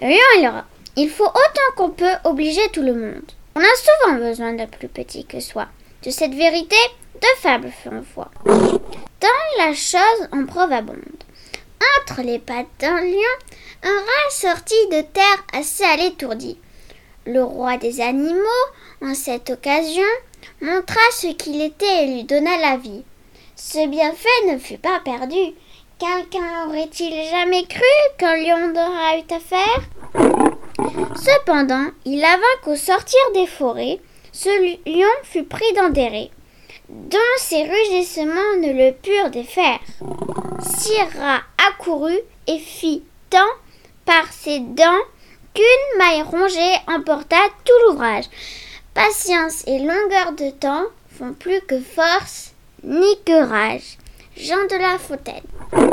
Il faut autant qu'on peut obliger tout le monde. On a souvent besoin d'un plus petit que soi. De cette vérité, deux fables font foi. Dans la chose en preuve abonde. Entre les pattes d'un lion, un rat sortit de terre assez à l'étourdi. Le roi des animaux, en cette occasion, montra ce qu'il était et lui donna la vie. Ce bienfait ne fut pas perdu. Quelqu'un aurait-il jamais cru qu'un lion n'aurait eu affaire ? Cependant, il avoua qu'au sortir des forêts, ce lion fut pris dans des raies, dont ses rugissements ne le purent défaire. Six rats accourut et fit tant par ses dents qu'une maille rongée emporta tout l'ouvrage. Patience et longueur de temps font plus que force ni que rage. Jean de La Fontaine.